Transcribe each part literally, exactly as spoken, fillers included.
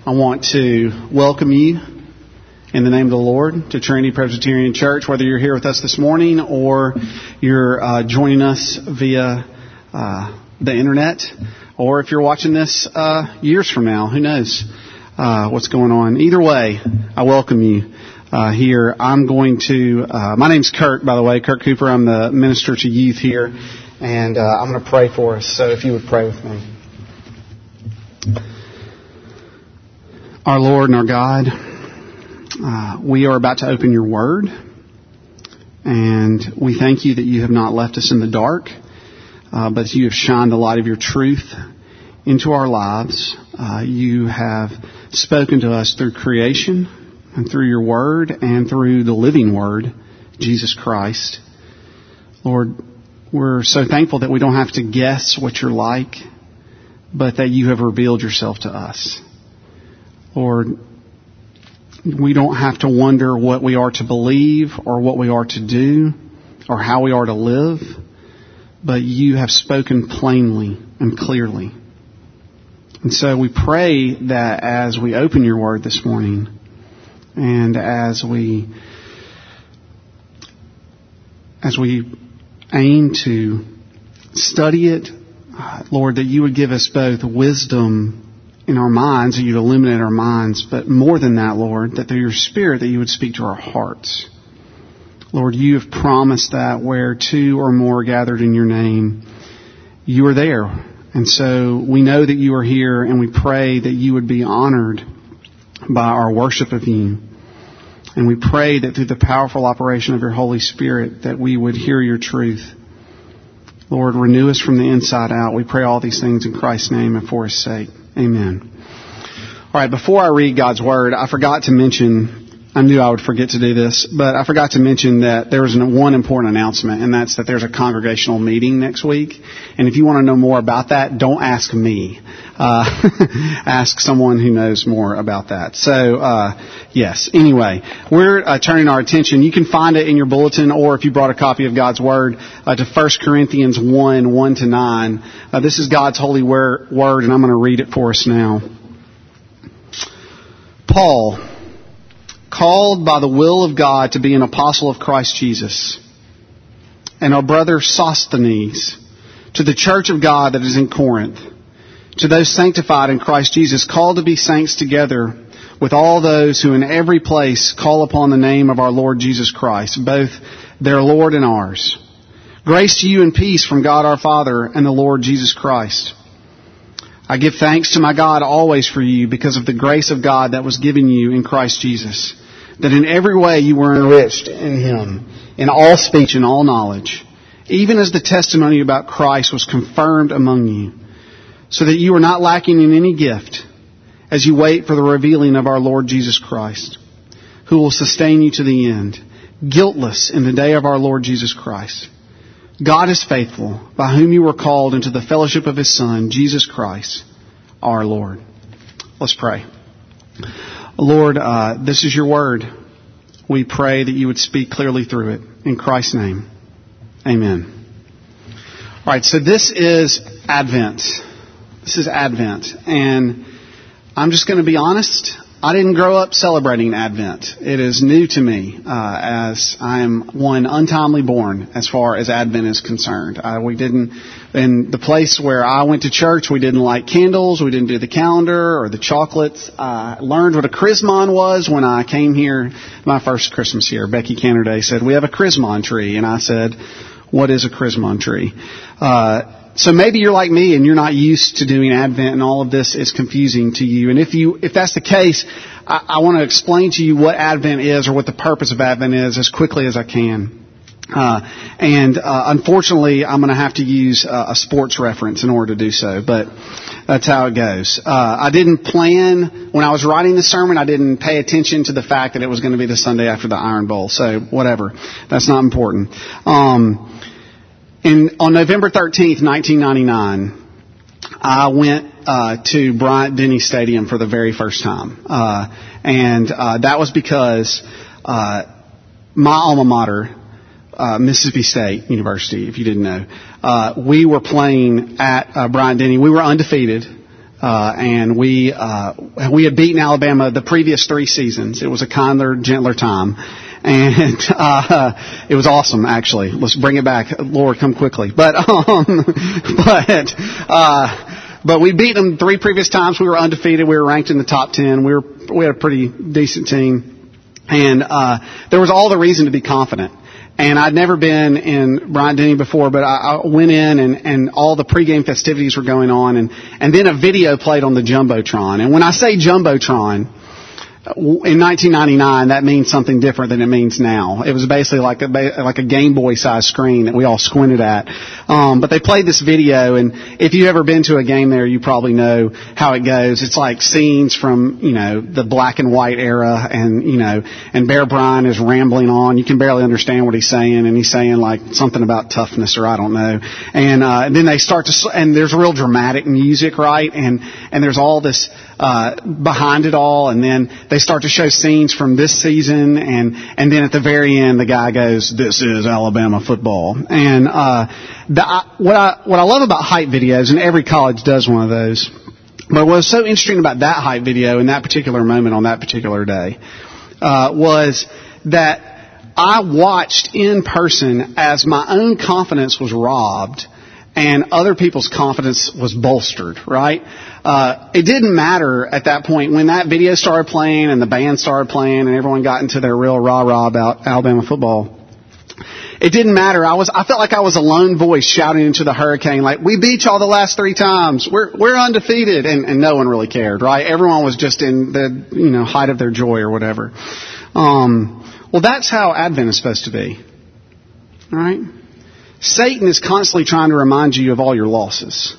I want to welcome you in the name of the Lord to Trinity Presbyterian Church, whether you're here with us this morning or you're uh, joining us via uh, the internet, or if you're watching this uh, years from now. Who knows uh, what's going on. Either way, I welcome you uh, here. I'm going to, uh, my name's Kirk, by the way, Kirk Cooper. I'm the minister to youth here, and uh, I'm going to pray for us, so if you would pray with me. Our Lord and our God, uh, we are about to open your word, and we thank you that you have not left us in the dark, uh, but you have shined the light of your truth into our lives. Uh, you have spoken to us through creation and through your word and through the living word, Jesus Christ. Lord, we're so thankful that we don't have to guess what you're like, but that you have revealed yourself to us. Lord, we don't have to wonder what we are to believe or what we are to do or how we are to live, but you have spoken plainly and clearly. And so we pray that as we open your word this morning and as we as we aim to study it, Lord, that you would give us both wisdom in our minds, that you'd illuminate our minds, but more than that, Lord, that through your Spirit that you would speak to our hearts. Lord, you have promised that where two or more are gathered in your name, you are there. And so we know that you are here, and we pray that you would be honored by our worship of you. And we pray that through the powerful operation of your Holy Spirit that we would hear your truth. Lord, renew us from the inside out. We pray all these things in Christ's name and for his sake. Amen. All right, before I read God's Word, I forgot to mention, I knew I would forget to do this, but I forgot to mention that there was one important announcement, and that's that there's a congregational meeting next week. And if you want to know more about that, don't ask me. Uh, ask someone who knows more about that. So, uh, yes. Anyway, we're uh, turning our attention. You can find it in your bulletin, or if you brought a copy of God's Word, uh, to First Corinthians one, one to nine. Uh, this is God's holy word, and I'm going to read it for us now. Paul, called by the will of God to be an apostle of Christ Jesus, and our brother Sosthenes, to the church of God that is in Corinth, to those sanctified in Christ Jesus, called to be saints together with all those who in every place call upon the name of our Lord Jesus Christ, both their Lord and ours. Grace to you and peace from God our Father and the Lord Jesus Christ. I give thanks to my God always for you because of the grace of God that was given you in Christ Jesus, that in every way you were enriched in Him, in all speech and all knowledge, even as the testimony about Christ was confirmed among you, so that you are not lacking in any gift as you wait for the revealing of our Lord Jesus Christ, who will sustain you to the end, guiltless in the day of our Lord Jesus Christ. God is faithful, by whom you were called into the fellowship of His Son, Jesus Christ, our Lord. Let's pray. Lord, uh, this is your word. We pray that you would speak clearly through it. In Christ's name, amen. All right, so this is Advent. This is Advent. And I'm just going to be honest. I didn't grow up celebrating Advent. It is new to me, uh, as I am one untimely born as far as Advent is concerned. Uh, we didn't, in the place where I went to church, we didn't light candles, we didn't do the calendar or the chocolates. I learned what a Chrismon was when I came here, my first Christmas year. Becky Canterday said, "We have a Chrismon tree." And I said, "What is a Chrismon tree?" Uh, So maybe you're like me and you're not used to doing Advent, and all of this is confusing to you. And if you, if that's the case, I, I want to explain to you what Advent is or what the purpose of Advent is as quickly as I can. Uh, and uh, unfortunately, I'm going to have to use uh, a sports reference in order to do so, but that's how it goes. Uh, I didn't plan, when I was writing the sermon, I didn't pay attention to the fact that it was going to be the Sunday after the Iron Bowl. So whatever, that's not important. Um, In, on November thirteenth, nineteen ninety-nine, I went uh, to Bryant-Denny Stadium for the very first time. Uh, and uh, that was because uh, my alma mater, uh, Mississippi State University, if you didn't know, uh, we were playing at uh, Bryant-Denny. We were undefeated. Uh, and we, uh, we had beaten Alabama the previous three seasons. It was a kinder, gentler time. And, uh, it was awesome, actually. Let's bring it back. Lord, come quickly. But, um, but, uh, but we beat them three previous times. We were undefeated. We were ranked in the top ten. We were, we had a pretty decent team. And, uh, there was all the reason to be confident. And I'd never been in Bryant-Denny before, but I, I went in and, and all the pregame festivities were going on, and, and then a video played on the Jumbotron. And when I say Jumbotron, in nineteen ninety-nine, that means something different than it means now. It was basically like a like a Game Boy size screen that we all squinted at. Um, but they played this video, and if you've ever been to a game there, you probably know how it goes. It's like scenes from, you know, the black and white era, and, you know, and Bear Bryant is rambling on. You can barely understand what he's saying, and he's saying like something about toughness or I don't know. And, uh, and then they start to, and there's real dramatic music, right? And, and there's all this, uh, behind it all, and then they start to show scenes from this season, and, and then at the very end, the guy goes, "This is Alabama football." And, uh, the, I, what I, what I love about hype videos, and every college does one of those, but what was so interesting about that hype video in that particular moment on that particular day, uh, was that I watched in person as my own confidence was robbed and other people's confidence was bolstered, right? Uh, it didn't matter at that point when that video started playing and the band started playing and everyone got into their real rah-rah about Alabama football. It didn't matter. I was, I felt like I was a lone voice shouting into the hurricane, like, "We beat y'all the last three times. We're, we're undefeated." And, and no one really cared, right? Everyone was just in the, you know, height of their joy or whatever. Um, well, that's how Advent is supposed to be. All right? Satan is constantly trying to remind you of all your losses.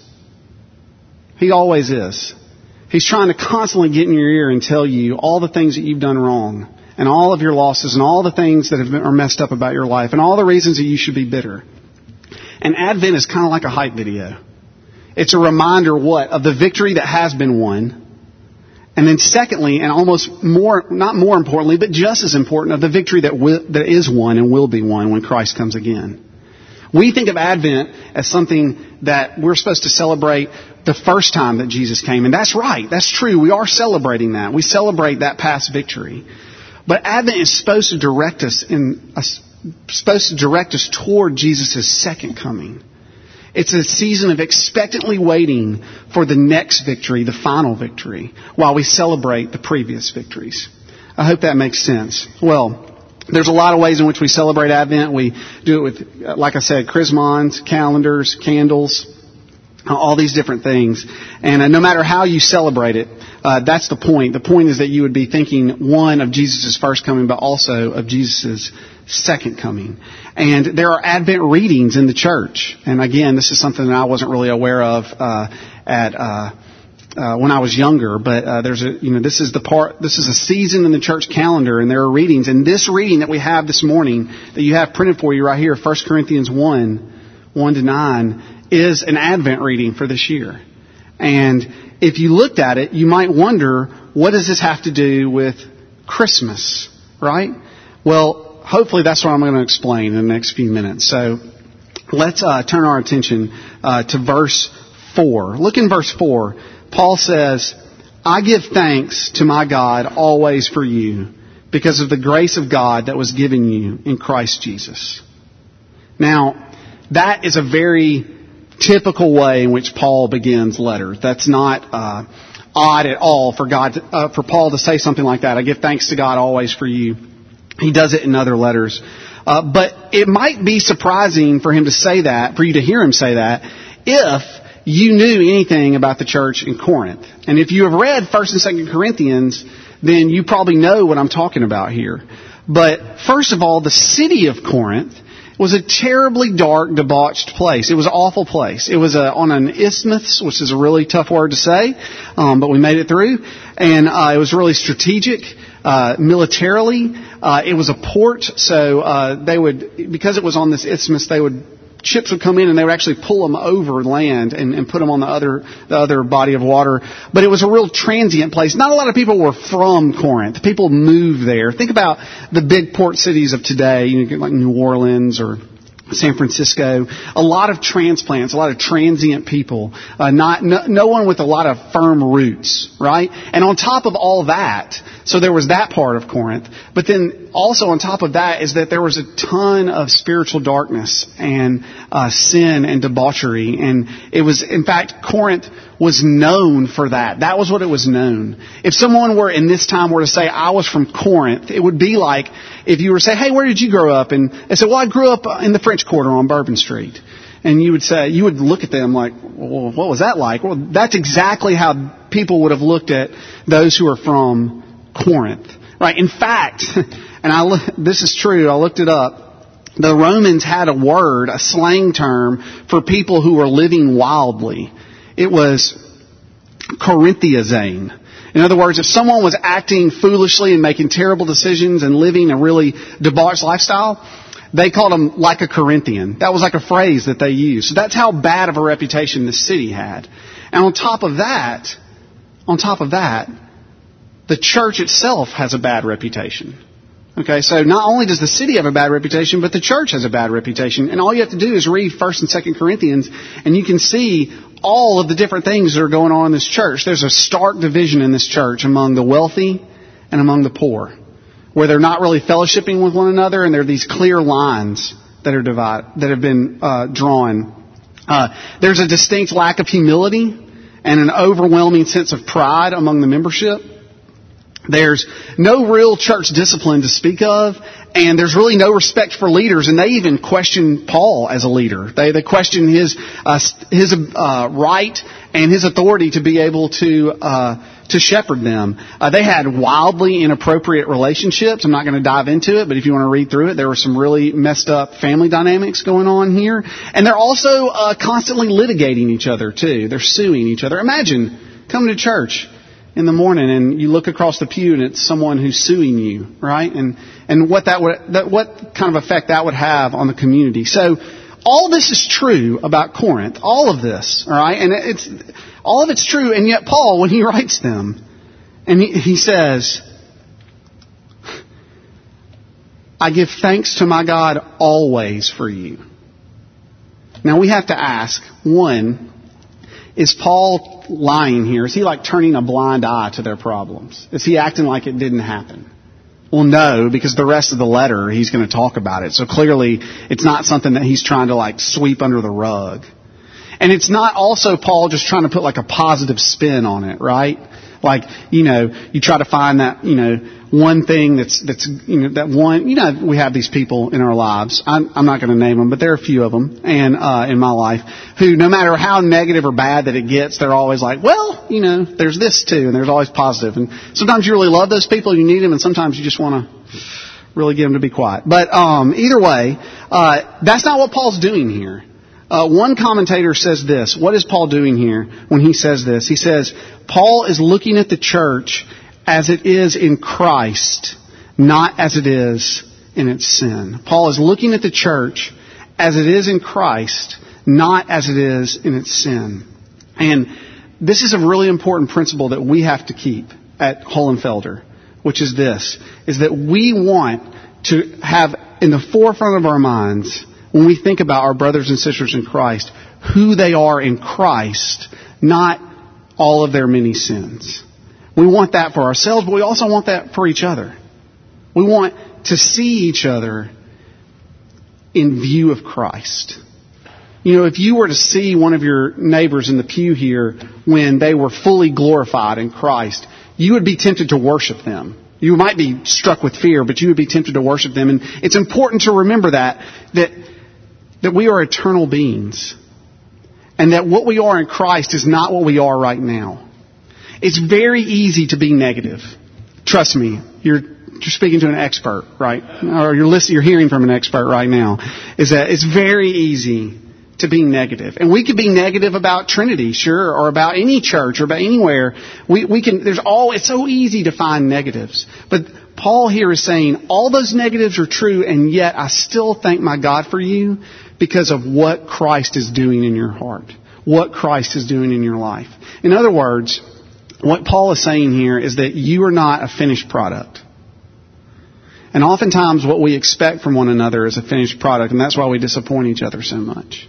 He always is. He's trying to constantly get in your ear and tell you all the things that you've done wrong, and all of your losses, and all the things that have been, are messed up about your life, and all the reasons that you should be bitter. And Advent is kind of like a hype video. It's a reminder, what? Of the victory that has been won. And then secondly, and almost more, not more importantly, but just as important, of the victory that will, that is won and will be won when Christ comes again. We think of Advent as something that we're supposed to celebrate the first time that Jesus came. And that's right. That's true. We are celebrating that. We celebrate that past victory. But Advent is supposed to direct us in, uh, supposed to direct us toward Jesus' second coming. It's a season of expectantly waiting for the next victory, the final victory, while we celebrate the previous victories. I hope that makes sense. Well, there's a lot of ways in which we celebrate Advent. We do it with, like I said, chrismons, calendars, candles, all these different things. And uh, no matter how you celebrate it, uh, that's the point. The point is that you would be thinking, one, of Jesus' first coming, but also of Jesus' second coming. And there are Advent readings in the church. And again, this is something that I wasn't really aware of uh, at uh, uh, when I was younger. But uh, there's a, you know, this is the part. This is a season in the church calendar, and there are readings. And this reading that we have this morning, that you have printed for you right here, First Corinthians one, one to nine, is an Advent reading for this year. And if you looked at it, you might wonder, what does this have to do with Christmas, right? Well, hopefully that's what I'm going to explain in the next few minutes. So let's uh, turn our attention uh, to verse four. Look in verse four. Paul says, "I give thanks to my God always for you, because of the grace of God that was given you in Christ Jesus." Now, that is a very typical way in which Paul begins letters. That's not uh, odd at all for God, to, uh, for Paul to say something like that. "I give thanks to God always for you." He does it in other letters. Uh, but it might be surprising for him to say that, for you to hear him say that, if you knew anything about the church in Corinth. And if you have read First and Second Corinthians, then you probably know what I'm talking about here. But first of all, the city of Corinth was a terribly dark, debauched place. It was an awful place. It was a, on an isthmus, which is a really tough word to say, um, but we made it through. And uh, it was really strategic, uh, militarily. Uh, it was a port, so uh, they would, because it was on this isthmus, they would ships would come in and they would actually pull them over land and, and put them on the other the other body of water. But it was a real transient place. Not a lot of people were from Corinth. People moved there. Think about the big port cities of today, you know, like New Orleans or San Francisco, a lot of transplants, a lot of transient people, uh, not no, no one with a lot of firm roots, right? And on top of all that, so there was that part of Corinth, but then also on top of that is that there was a ton of spiritual darkness and uh, sin and debauchery, and it was, in fact, Corinth was known for that. That was what it was known. If someone were in this time were to say, I was from Corinth, it would be like if you were to say, hey, where did you grow up? And they said, well, I grew up in the French Quarter on Bourbon Street. And you would say, you would look at them like, well, what was that like? Well, that's exactly how people would have looked at those who are from Corinth, right? In fact, and I this is true, I looked it up, the Romans had a word, a slang term for people who were living wildly. It was Corinthiazane. In other words, if someone was acting foolishly and making terrible decisions and living a really debauched lifestyle, they called them like a Corinthian. That was like a phrase that they used. So that's how bad of a reputation the city had. And on top of that, on top of that, the church itself has a bad reputation. Okay, so not only does the city have a bad reputation, but the church has a bad reputation. And all you have to do is read First and Second Corinthians, and you can see all of the different things that are going on in this church. There's a stark division in this church among the wealthy and among the poor, where they're not really fellowshipping with one another, and there are these clear lines that are divide, that have been uh, drawn. Uh, there's a distinct lack of humility and an overwhelming sense of pride among the membership. There's no real church discipline to speak of, and there's really no respect for leaders. And they even question Paul as a leader. They they question his uh, his uh, right and his authority to be able to uh, to shepherd them. Uh, they had wildly inappropriate relationships. I'm not going to dive into it, but if you want to read through it, there were some really messed up family dynamics going on here. And they're also uh, constantly litigating each other too. They're suing each other. Imagine coming to church in the morning and you look across the pew and it's someone who's suing you, right? And and what that would that what kind of effect that would have on the community. So all this is true about Corinth, all of this, all right? And it's all of it's true, and yet Paul, when he writes them, and he, he says, I give thanks to my God always for you. Now we have to ask, one, is Paul lying here? Is he like turning a blind eye to their problems? Is he acting like it didn't happen? Well, no, because the rest of the letter, he's going to talk about it. So clearly, it's not something that he's trying to like sweep under the rug. And it's not also Paul just trying to put like a positive spin on it, right? Like, you know, you try to find that, you know, one thing that's, that's, you know, that one, you know, we have these people in our lives. I'm, I'm not going to name them, but there are a few of them and, uh, in my life who no matter how negative or bad that it gets, they're always like, well, you know, there's this too. And there's always positive. And sometimes you really love those people, you need them, and sometimes you just want to really get them to be quiet. But, um, either way, uh, that's not what Paul's doing here. Uh, one commentator says this. What is Paul doing here when he says this? He says, Paul is looking at the church as it is in Christ, not as it is in its sin. Paul is looking at the church as it is in Christ, not as it is in its sin. And this is a really important principle that we have to keep at Hohenfelder, which is this, is that we want to have in the forefront of our minds, when we think about our brothers and sisters in Christ, who they are in Christ, not all of their many sins. We want that for ourselves, but we also want that for each other. We want to see each other in view of Christ. You know, if you were to see one of your neighbors in the pew here when they were fully glorified in Christ, you would be tempted to worship them. You might be struck with fear, but you would be tempted to worship them. And it's important to remember that, that, that we are eternal beings. And that what we are in Christ is not what we are right now. It's very easy to be negative. Trust me, you're, you're speaking to an expert, right? Or you're listening, you're hearing from an expert right now. Is that it's very easy to be negative. And we could be negative about Trinity, sure, or about any church or about anywhere. We, we can, there's all, it's so easy to find negatives. But Paul here is saying all those negatives are true, and yet I still thank my God for you because of what Christ is doing in your heart. What Christ is doing in your life. In other words, what Paul is saying here is that you are not a finished product. And oftentimes what we expect from one another is a finished product, and that's why we disappoint each other so much.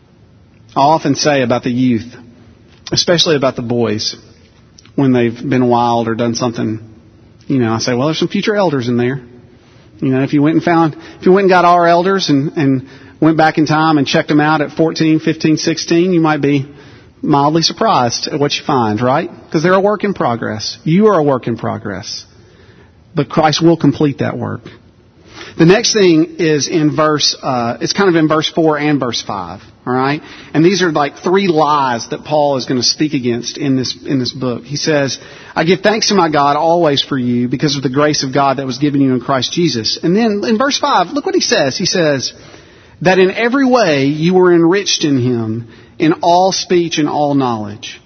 I often say about the youth, especially about the boys, when they've been wild or done something, you know, I say, well, there's some future elders in there. You know, if you went and found, if you went and got our elders and, and went back in time and checked them out at fourteen, fifteen, sixteen, you might be mildly surprised at what you find, right? Because they're a work in progress. You are a work in progress. But Christ will complete that work. The next thing is in verse, uh, it's kind of in verse four and verse five. All right? And these are like three lies that Paul is going to speak against in this, in this book. He says, I give thanks to my God always for you because of the grace of God that was given you in Christ Jesus. And then in verse five, look what he says. He says, that in every way you were enriched in him in all speech and all knowledge.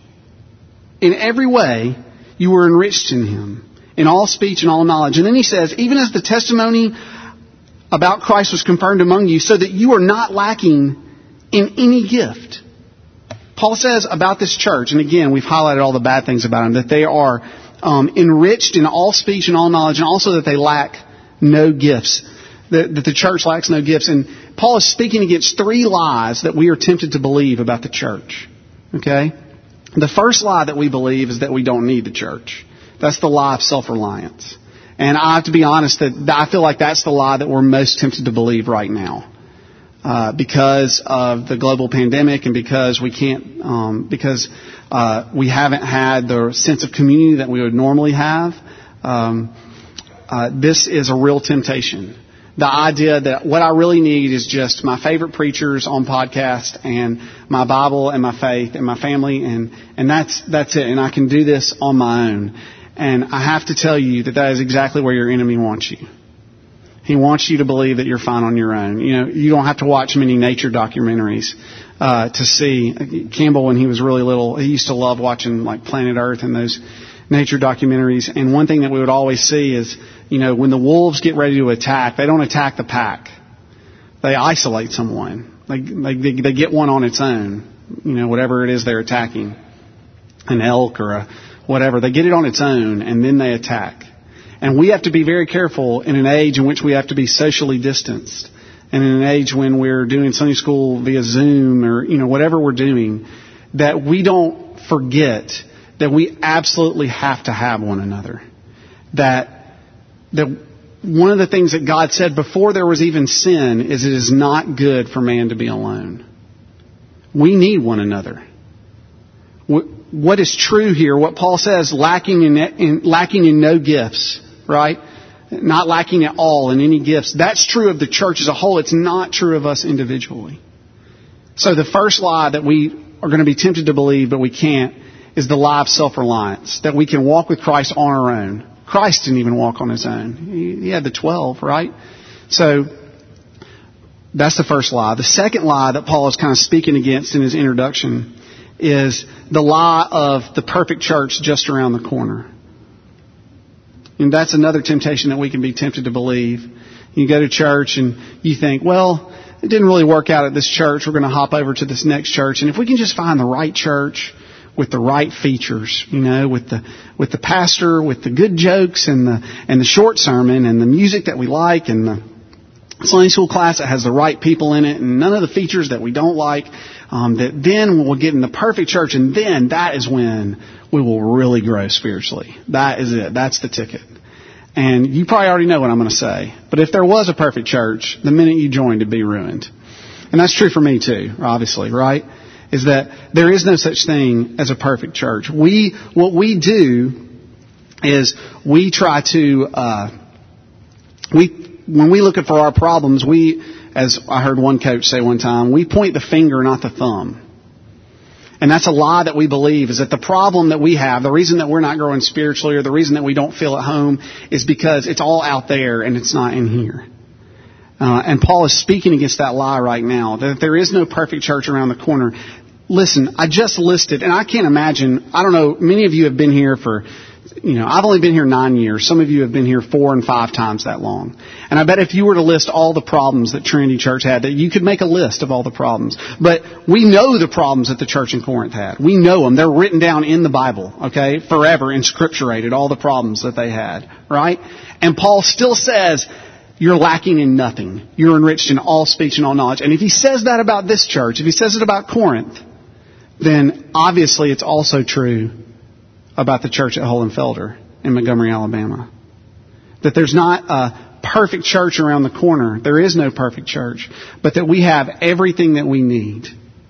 In every way you were enriched in him in all speech and all knowledge. And then he says, even as the testimony about Christ was confirmed among you, so that you are not lacking in any gift. Paul says about this church, and again, we've highlighted all the bad things about them, that they are um, enriched in all speech and all knowledge, and also that they lack no gifts. That, that the church lacks no gifts. And Paul is speaking against three lies that we are tempted to believe about the church. Okay? The first lie that we believe is that we don't need the church. That's the lie of self-reliance. And I have to be honest that I feel like that's the lie that we're most tempted to believe right now. Uh, because of the global pandemic and because we can't, um, because uh, we haven't had the sense of community that we would normally have. Um, uh, this is a real temptation. The idea that what I really need is just my favorite preachers on podcast and my Bible and my faith and my family, and, and that's that's it. And I can do this on my own. And I have to tell you that that is exactly where your enemy wants you. He wants you to believe that you're fine on your own. You know, you don't have to watch many nature documentaries uh, to see. Campbell, when he was really little, he used to love watching like Planet Earth and those nature documentaries. And one thing that we would always see is, you know, when the wolves get ready to attack, they don't attack the pack. They isolate someone. They, they, they get one on its own, you know, whatever it is they're attacking, an elk or a whatever. They get it on its own and then they attack. And we have to be very careful in an age in which we have to be socially distanced, and in an age when we're doing Sunday school via Zoom or, you know, whatever we're doing, that we don't forget that we absolutely have to have one another. That, that one of the things that God said before there was even sin is it is not good for man to be alone. We need one another. What is true here, what Paul says, lacking in, in lacking in no gifts, right? Not lacking at all in any gifts. That's true of the church as a whole. It's not true of us individually. So the first lie that we are going to be tempted to believe, but we can't, is the lie of self-reliance. That we can walk with Christ on our own. Christ didn't even walk on his own. He, he had the twelve, right? So that's the first lie. The second lie that Paul is kind of speaking against in his introduction is the lie of the perfect church just around the corner. And that's another temptation that we can be tempted to believe. You go to church and you think, well, it didn't really work out at this church. We're going to hop over to this next church. And if we can just find the right church with the right features, you know, with the with the pastor, with the good jokes and the and the short sermon and the music that we like and the Sunday school class that has the right people in it and none of the features that we don't like, um, that then we'll get in the perfect church, and then that is when we will really grow spiritually. That is it. That's the ticket. And you probably already know what I'm going to say. But if there was a perfect church, the minute you joined, it'd be ruined. And that's true for me too, obviously, right? Is that there is no such thing as a perfect church. We, what we do is we try to, uh, we, when we look at for our problems, we, as I heard one coach say one time, we point the finger, not the thumb. And that's a lie that we believe, is that the problem that we have, the reason that we're not growing spiritually or the reason that we don't feel at home is because it's all out there and it's not in here. Uh, and Paul is speaking against that lie right now, that there is no perfect church around the corner. Listen, I just listed, and I can't imagine, I don't know, many of you have been here for, you know, I've only been here nine years. Some of you have been here four and five times that long. And I bet if you were to list all the problems that Trinity Church had, that you could make a list of all the problems. But we know the problems that the church in Corinth had. We know them. They're written down in the Bible, okay, forever, inscripturated, all the problems that they had, right? And Paul still says, you're lacking in nothing. You're enriched in all speech and all knowledge. And if he says that about this church, if he says it about Corinth, then obviously it's also true about the church at Hohenfelder in Montgomery, Alabama. That there's not a perfect church around the corner. There is no perfect church. But that we have everything that we need.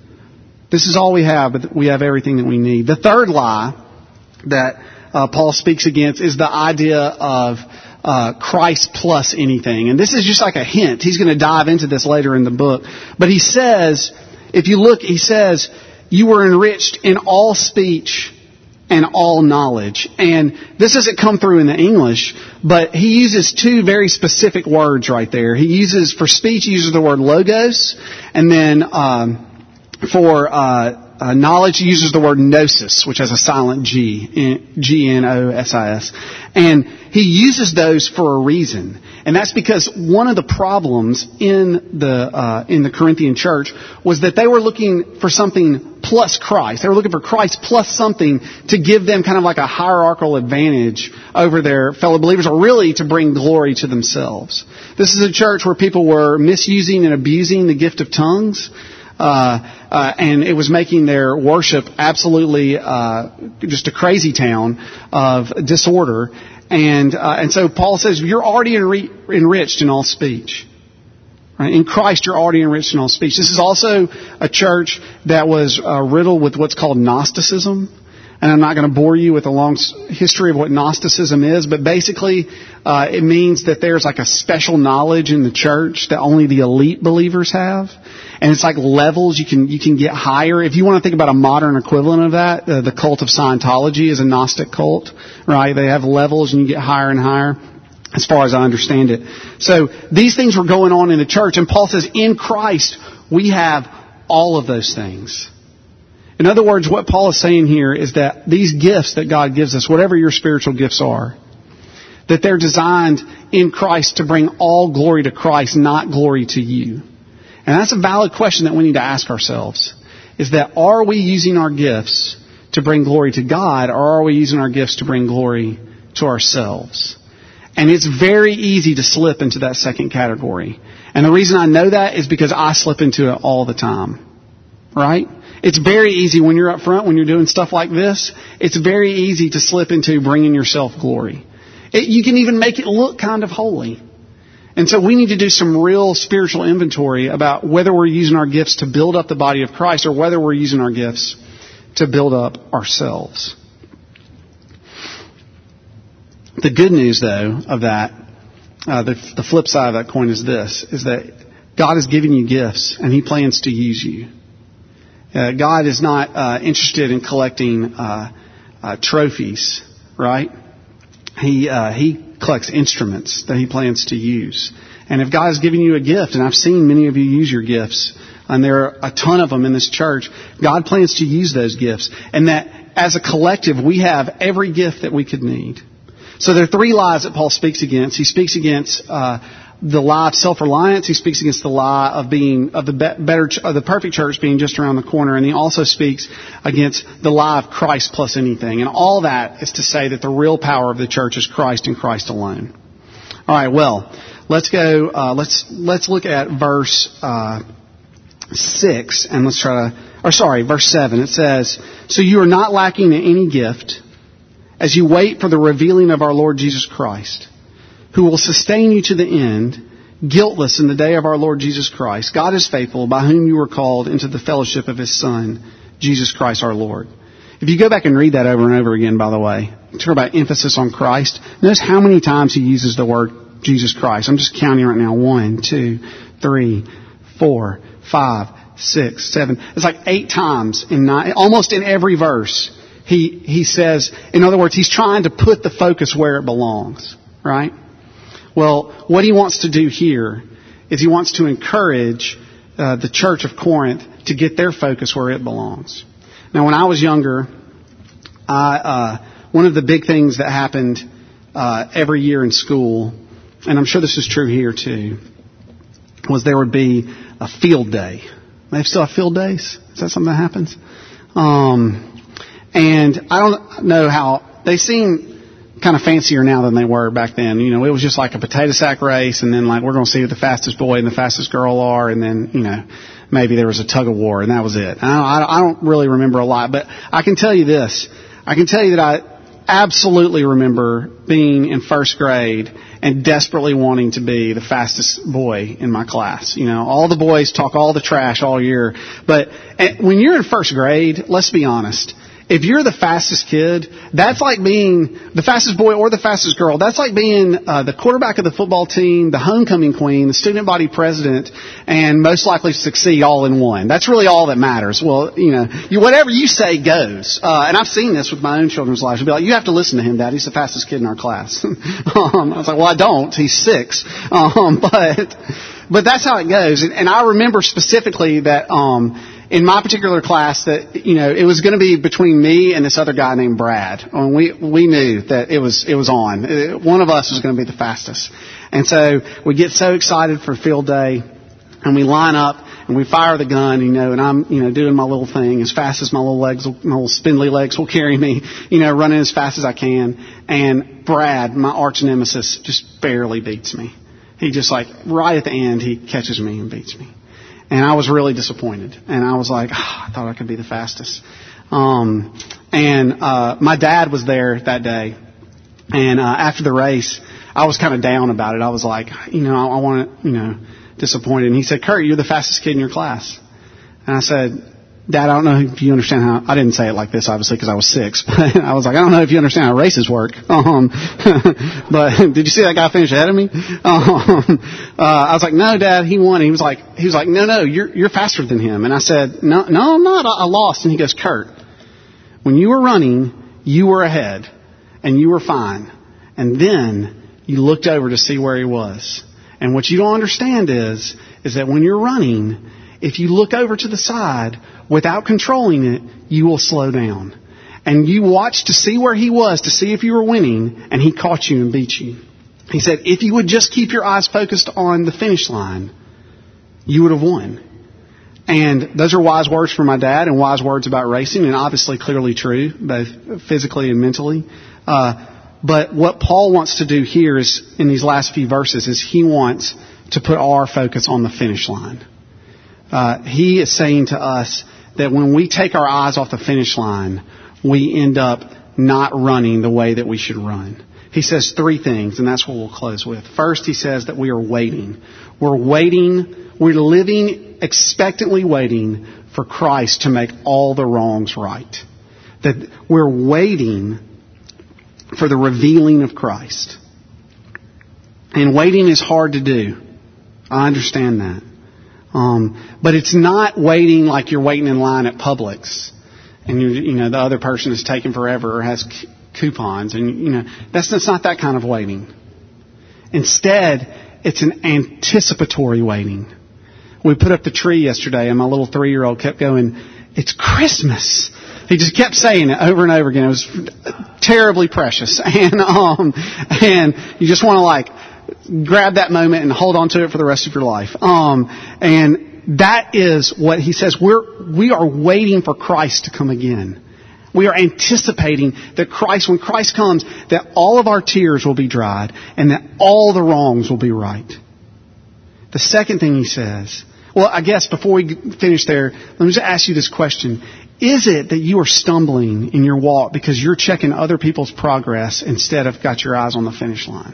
This is all we have, but we have everything that we need. The third lie that uh, Paul speaks against is the idea of uh, Christ plus anything. And this is just like a hint. He's going to dive into this later in the book. But he says, if you look, he says, you were enriched in all speech and all knowledge. And this doesn't come through in the English, but he uses two very specific words right there. He uses, for speech, he uses the word logos, and then um, for uh, uh, knowledge, he uses the word gnosis, which has a silent G, G N O S I S. And he uses those for a reason. And that's because one of the problems in the uh, in the Corinthian church was that they were looking for something plus Christ. They were looking for Christ plus something to give them kind of like a hierarchical advantage over their fellow believers, or really to bring glory to themselves. This is a church where people were misusing and abusing the gift of tongues. Uh, uh, and it was making their worship absolutely uh, just a crazy town of disorder. And uh, and so Paul says, you're already enri- enriched in all speech. Right? In Christ, you're already enriched in all speech. This is also a church that was uh, riddled with what's called Gnosticism. And I'm not going to bore you with a long history of what Gnosticism is, but basically uh, it means that there's like a special knowledge in the church that only the elite believers have. And it's like levels. You can you can get higher. If you want to think about a modern equivalent of that, uh, the cult of Scientology is a Gnostic cult, right? They have levels and you get higher and higher, as far as I understand it. So these things were going on in the church. And Paul says, in Christ, we have all of those things. In other words, what Paul is saying here is that these gifts that God gives us, whatever your spiritual gifts are, that they're designed in Christ to bring all glory to Christ, not glory to you. And that's a valid question that we need to ask ourselves, is that are we using our gifts to bring glory to God, or are we using our gifts to bring glory to ourselves? And it's very easy to slip into that second category. And the reason I know that is because I slip into it all the time. Right? It's very easy when you're up front, when you're doing stuff like this, it's very easy to slip into bringing yourself glory. It, you can even make it look kind of holy. And so we need to do some real spiritual inventory about whether we're using our gifts to build up the body of Christ or whether we're using our gifts to build up ourselves. The good news, though, of that, uh, the, the flip side of that coin is this, is that God has given you gifts and He plans to use you. Uh, God is not uh, interested in collecting uh, uh, trophies, right? He uh, He collects instruments that He plans to use. And if God has given you a gift, and I've seen many of you use your gifts, and there are a ton of them in this church, God plans to use those gifts. And that as a collective, we have every gift that we could need. So there are three lies that Paul speaks against. He speaks against uh, the lie of self-reliance. He speaks against the lie of being of the be- better, of the perfect church being just around the corner, and he also speaks against the lie of Christ plus anything. And all that is to say that the real power of the church is Christ and Christ alone. All right, well, let's go. Uh, let's let's look at verse uh, six, and let's try to. Or sorry, verse seven. It says, "So you are not lacking in any gift, as you wait for the revealing of our Lord Jesus Christ, who will sustain you to the end, guiltless in the day of our Lord Jesus Christ. God is faithful, by whom you were called into the fellowship of His Son, Jesus Christ our Lord." If you go back and read that over and over again, by the way, talk about emphasis on Christ. Notice how many times he uses the word Jesus Christ. I'm just counting right now. One, two, three, four, five, six, seven. It's like eight times in nine, almost in every verse. He he says, in other words, he's trying to put the focus where it belongs, right? Well, what he wants to do here is he wants to encourage uh, the church of Corinth to get their focus where it belongs. Now, when I was younger, I, uh, one of the big things that happened uh, every year in school, and I'm sure this is true here too, was there would be a field day. They still have field days? Is that something that happens? Um, and I don't know how, they seem kind of fancier now than they were back then. You know, it was just like a potato sack race, and then like we're going to see who the fastest boy and the fastest girl are, and then, you know, maybe there was a tug of war, and that was it. I don't, I don't really remember a lot, but I can tell you this. I can tell you that I absolutely remember being in first grade and desperately wanting to be the fastest boy in my class. You know, all the boys talk all the trash all year, but when you're in first grade, let's be honest, if you're the fastest kid, that's like being the fastest boy or the fastest girl. That's like being uh, the quarterback of the football team, the homecoming queen, the student body president, and most likely succeed all in one. That's really all that matters. Well, you know, you, whatever you say goes. Uh, and I've seen this with my own children's lives. They'll be like, you have to listen to him, Dad. He's the fastest kid in our class. um, I was like, well, I don't. He's six. Um, but, but that's how it goes. And, and I remember specifically that, um, in my particular class that, you know, it was going to be between me and this other guy named Brad. I mean, we, we knew that it was, it was on. One of us was going to be the fastest. And so we get so excited for field day, and we line up and we fire the gun, you know, and I'm, you know, doing my little thing as fast as my little legs, my little spindly legs will carry me, you know, running as fast as I can. And Brad, my arch nemesis, just barely beats me. He just like, right at the end, he catches me and beats me. And I was really disappointed. And I was like, oh, I thought I could be the fastest. Um, and uh, my dad was there that day. And uh, after the race, I was kind of down about it. I was like, you know, I, I want to, you know, disappointed. And he said, Kurt, you're the fastest kid in your class. And I said, Dad, I don't know if you understand how, I didn't say it like this, obviously, because I was six, but I was like, I don't know if you understand how races work. Um, but did you see that guy finish ahead of me? Um, uh, I was like, no, Dad, he won. He was like, he was like, no, no, you're, you're faster than him. And I said, no, no, I'm not. I, I lost. And he goes, Kurt, when you were running, you were ahead and you were fine. And then you looked over to see where he was. And what you don't understand is, is that when you're running, if you look over to the side without controlling it, you will slow down. And you watched to see where he was, to see if you were winning, and he caught you and beat you. He said, if you would just keep your eyes focused on the finish line, you would have won. And those are wise words from my dad and wise words about racing, and obviously clearly true, both physically and mentally. Uh, but what Paul wants to do here is, in these last few verses, is he wants to put our focus on the finish line. Uh, he is saying to us that when we take our eyes off the finish line, we end up not running the way that we should run. He says three things, and that's what we'll close with. First, he says that we are waiting. We're waiting, we're living, expectantly waiting for Christ to make all the wrongs right. That we're waiting for the revealing of Christ. And waiting is hard to do. I understand that. Um, but it's not waiting like you're waiting in line at Publix, and you you know the other person is taking forever or has c- coupons, and you know that's that's not that kind of waiting. Instead, it's an anticipatory waiting. We put up the tree yesterday, and my little three-year-old kept going, "It's Christmas." He just kept saying it over and over again. It was terribly precious, and um, and you just want to like grab that moment and hold on to it for the rest of your life. Um, and that is what he says. We're, we are waiting for Christ to come again. We are anticipating that Christ, when Christ comes, that all of our tears will be dried and that all the wrongs will be right. The second thing he says, well, I guess before we finish there, let me just ask you this question. Is it that you are stumbling in your walk because you're checking other people's progress instead of got your eyes on the finish line?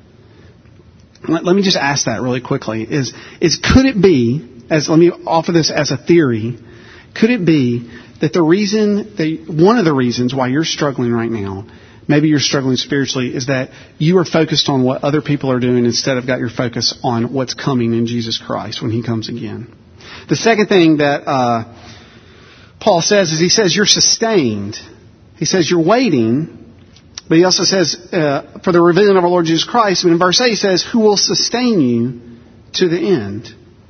Let, let me just ask that really quickly. Is, is could it be, as let me offer this as a theory, could it be that the reason, that one of the reasons why you're struggling right now, maybe you're struggling spiritually, is that you are focused on what other people are doing instead of got your focus on what's coming in Jesus Christ when He comes again? The second thing that uh, Paul says is he says you're sustained. He says you're waiting. But he also says, uh, for the revealing of our Lord Jesus Christ, and in verse eight he says, who will sustain you to the end?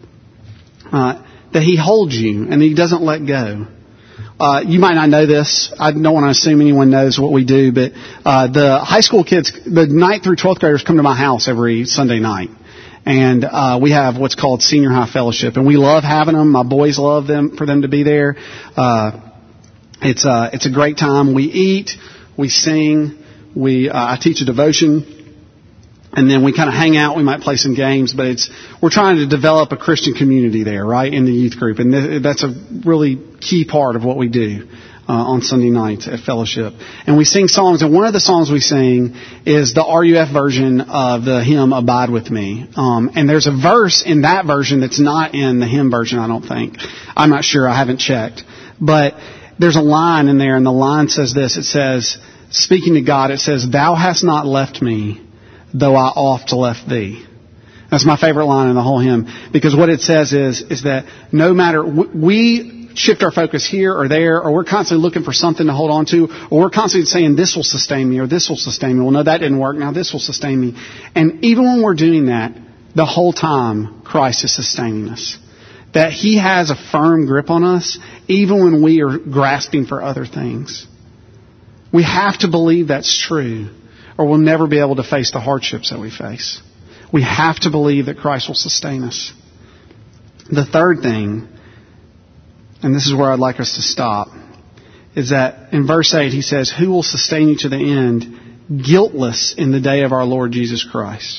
Uh, that He holds you and He doesn't let go. Uh, you might not know this. I don't want to assume anyone knows what we do, but uh, the high school kids, the ninth through twelfth graders come to my house every Sunday night. And uh, we have what's called Senior High Fellowship. And we love having them. My boys love them for them to be there. Uh, it's, uh, it's a great time. We eat, we sing, we uh, I teach a devotion. And then we kind of hang out. We might play some games, but it's we're trying to develop a Christian community there, right, in the youth group. And th- that's a really key part of what we do uh, on Sunday nights at Fellowship. And we sing songs, and one of the songs we sing is the R U F version of the hymn "Abide with Me." Um, and there's a verse in that version that's not in the hymn version, I don't think. I'm not sure. I haven't checked. But there's a line in there, and the line says this. It says, speaking to God, it says, "Thou hast not left me, though I oft left thee." That's my favorite line in the whole hymn, because what it says is is that no matter, we shift our focus here or there, or we're constantly looking for something to hold on to, or we're constantly saying this will sustain me or this will sustain me. Well, no, that didn't work. Now this will sustain me. And even when we're doing that, the whole time Christ is sustaining us. That He has a firm grip on us, even when we are grasping for other things. We have to believe that's true, or we'll never be able to face the hardships that we face. We have to believe that Christ will sustain us. The third thing, and this is where I'd like us to stop, is that in verse eight he says, "Who will sustain you to the end, guiltless in the day of our Lord Jesus Christ."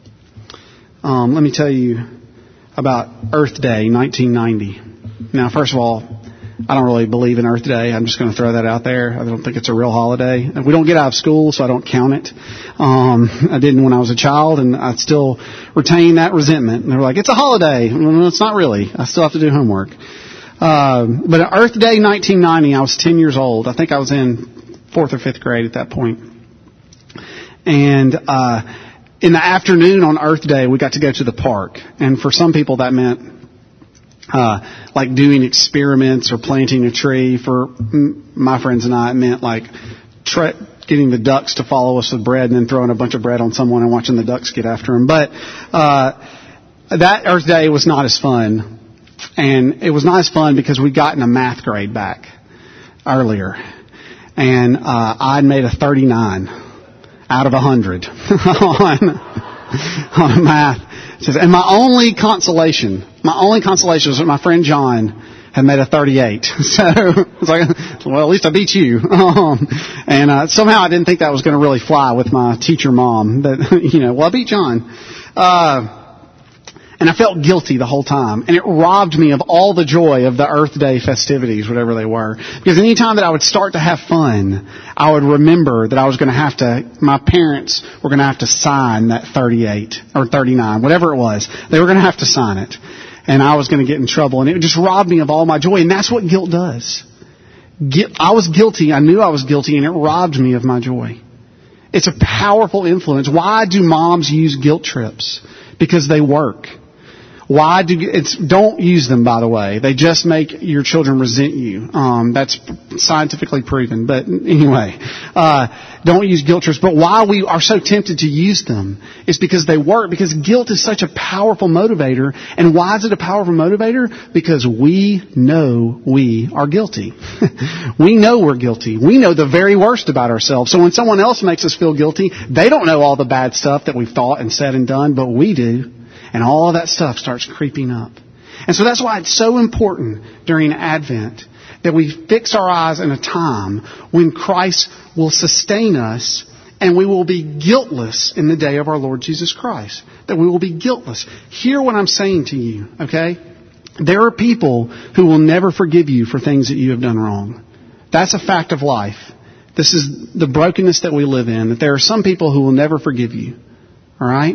Um, let me tell you about Earth Day nineteen ninety. Now, first of all, I don't really believe in Earth Day. I'm just going to throw that out there. I don't think it's a real holiday. We don't get out of school, so I don't count it. Um, I didn't when I was a child, and I still retain that resentment. And they were like, "It's a holiday." Well, it's not really. I still have to do homework. Uh, but on Earth Day nineteen ninety, I was ten years old. I think I was in fourth or fifth grade at that point. And uh, in the afternoon on Earth Day, we got to go to the park. And for some people, that meant Uh, like doing experiments or planting a tree. For m- my friends and I, it meant like tra- getting the ducks to follow us with bread and then throwing a bunch of bread on someone and watching the ducks get after them. But uh, that Earth Day was not as fun. And it was not as fun because we'd gotten a math grade back earlier. And uh, I'd made a thirty-nine out of one hundred on, on math. It says, and my only consolation, my only consolation was that my friend John had made a thirty-eight. So it's like, well, at least I beat you. Um, and uh, somehow I didn't think that was going to really fly with my teacher mom. That, you know, well, I beat John. Uh, and I felt guilty the whole time. And it robbed me of all the joy of the Earth Day festivities, whatever they were. Because any time that I would start to have fun, I would remember that I was going to have to, my parents were going to have to sign that thirty-eight or thirty-nine, whatever it was. They were going to have to sign it. And I was going to get in trouble. And it just robbed me of all my joy. And that's what guilt does. I was guilty. I knew I was guilty, and it robbed me of my joy. It's a powerful influence. Why do moms use guilt trips? Because they work. Why do it's? Don't use them, by the way. They just make your children resent you. Um, that's scientifically proven. But anyway, uh, don't use guilt trips. But why we are so tempted to use them is because they work. Because guilt is such a powerful motivator. And why is it a powerful motivator? Because we know we are guilty. We know we're guilty. We know the very worst about ourselves. So when someone else makes us feel guilty, they don't know all the bad stuff that we've thought and said and done, but we do. And all of that stuff starts creeping up. And so that's why it's so important during Advent that we fix our eyes in a time when Christ will sustain us and we will be guiltless in the day of our Lord Jesus Christ. That we will be guiltless. Hear what I'm saying to you, okay? There are people who will never forgive you for things that you have done wrong. That's a fact of life. This is the brokenness that we live in. That there are some people who will never forgive you. All right?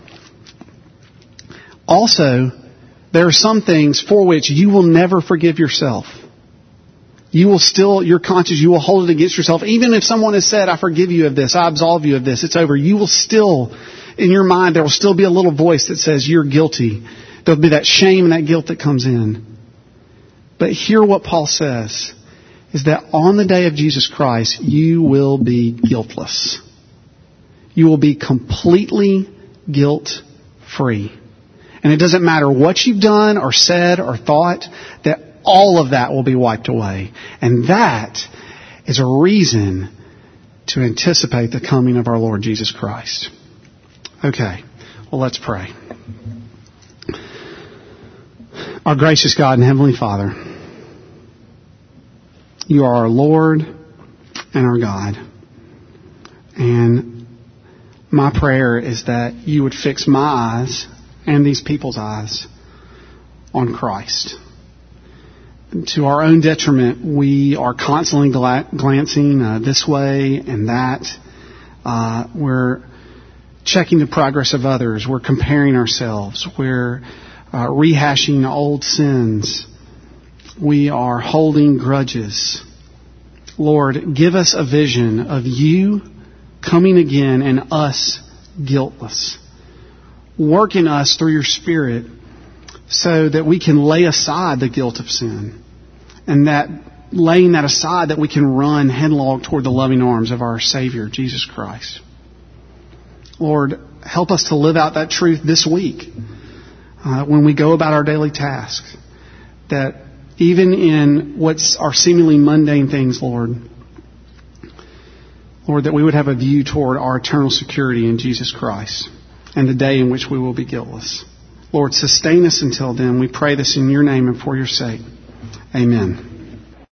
Also, there are some things for which you will never forgive yourself. You will still, your conscience, you will hold it against yourself. Even if someone has said, "I forgive you of this, I absolve you of this, it's over." You will still, in your mind, there will still be a little voice that says you're guilty. There'll be that shame and that guilt that comes in. But hear what Paul says, is that on the day of Jesus Christ, you will be guiltless. You will be completely guilt-free. And it doesn't matter what you've done or said or thought, that all of that will be wiped away. And that is a reason to anticipate the coming of our Lord Jesus Christ. Okay, well, let's pray. Our gracious God and Heavenly Father, You are our Lord and our God. And my prayer is that you would fix my eyes and these people's eyes on Christ. To our own detriment, we are constantly gla- glancing uh, this way and that. Uh, we're checking the progress of others. We're comparing ourselves. We're uh, rehashing old sins. We are holding grudges. Lord, give us a vision of you coming again and us guiltless. Work in us through your Spirit so that we can lay aside the guilt of sin. And that laying that aside, that we can run headlong toward the loving arms of our Savior, Jesus Christ. Lord, help us to live out that truth this week uh, when we go about our daily tasks. That even in what's our seemingly mundane things, Lord, Lord, that we would have a view toward our eternal security in Jesus Christ and the day in which we will be guiltless. Lord, sustain us until then. We pray this in your name and for your sake. Amen.